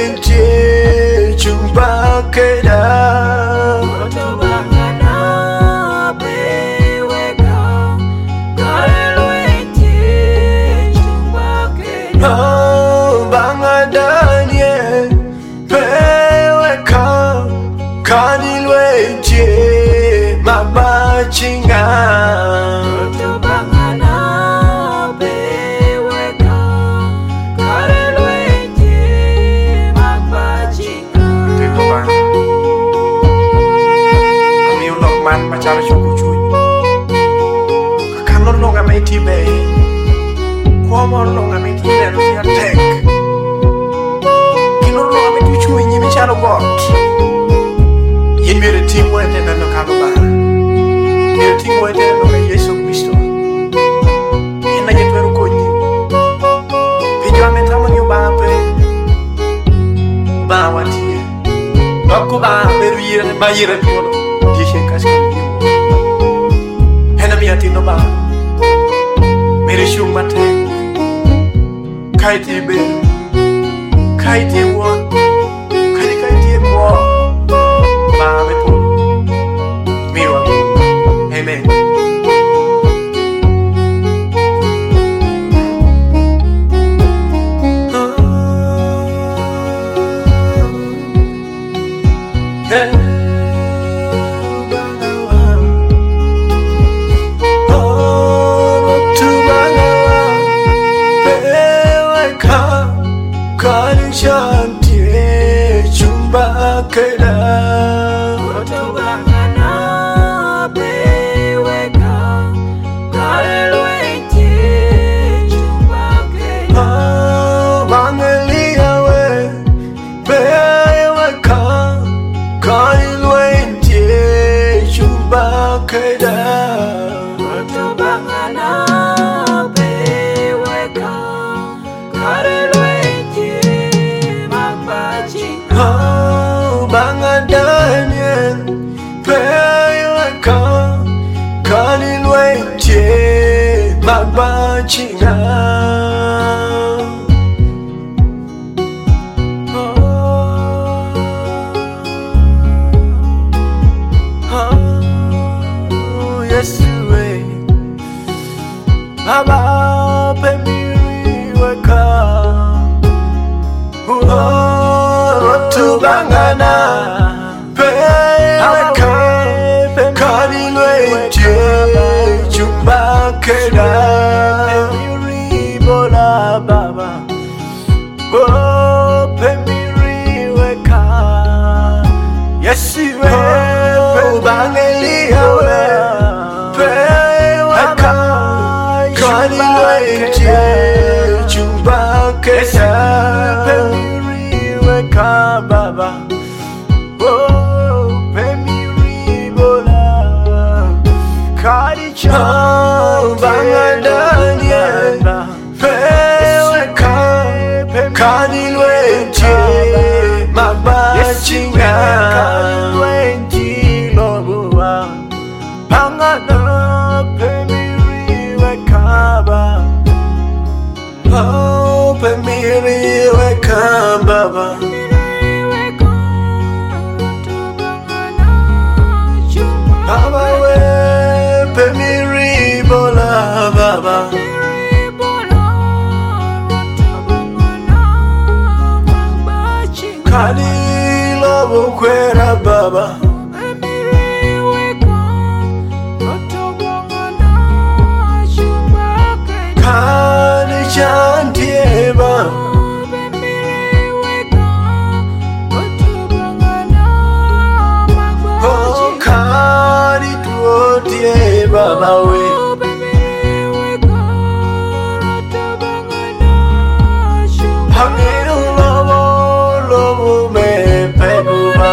lwenje chumba keda banga Daniel peweka kani lwenje mabachinga cara choco chui kakano longa meti be como longa meti le no sia tek kino longa meti chui ni michalo got yin mere timo ete na no kano ba mere timo ete no me Yesu Kristo ina yetweru konyi pijo ametamo ni ba pe ba watie doko ba berira ba yira piolo dishe kasko Tino ba mere shumate kaiti be kaiti wo kaiti wo ba me po miwa amen Shanti chumba keda otobangana beweka kalelwenje chumba keda bangelia we beweka kalelwenje chumba keda otobangana beweka banga Daniel peweka kani lwenje mabachinga Yesu we baba peweka bangana peweka kani lwenje chumba keda bola baba oh pemiri weka Yesu we bangelia we peweka kani lwenje chumba keda Baba, oh, pemiri bola, kari chau banga Daniel, peweka, kari lwenje, mabachinga, lwenje lobua, banga na pemiri wekaba, oh, pemiri wekaba, Baba. Baba we pemiri bola baba kali lobo kwera baba kali chantie baba Baba we Hangin lobo lobo me peguba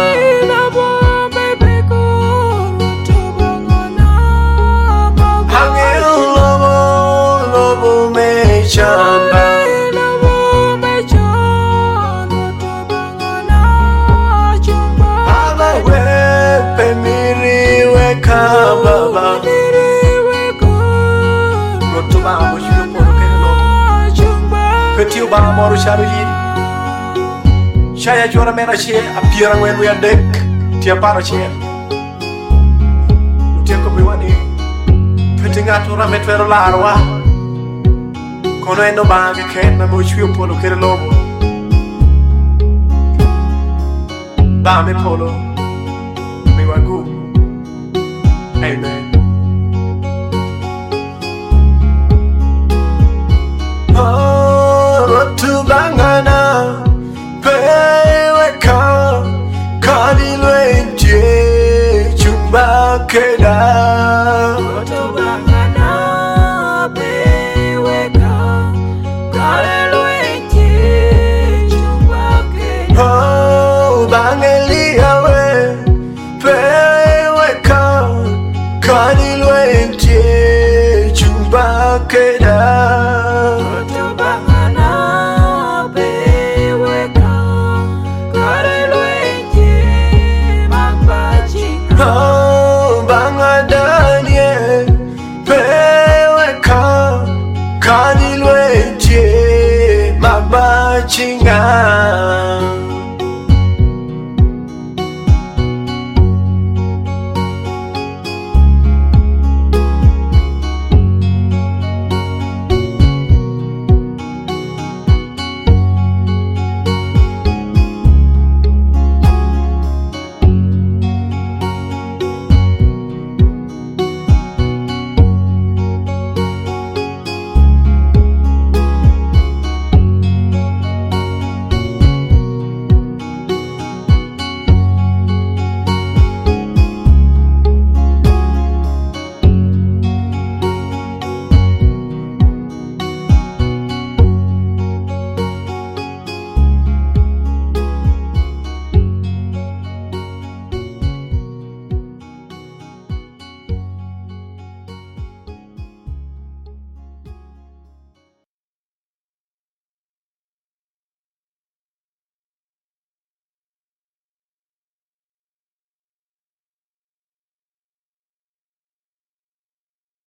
Hangin lobo lobo me chamba Baba we pemiri we kaba Petit ba moro sharu yiri Shaya chora mena chie apira ngwen wi adek tia paro chie tia ko biwani petinga tora metvero larwa kono endo bange ken na mo chwi polo kere lobo ba me polo mi wagu amen oh tu bangana Kadilwe je chumba ke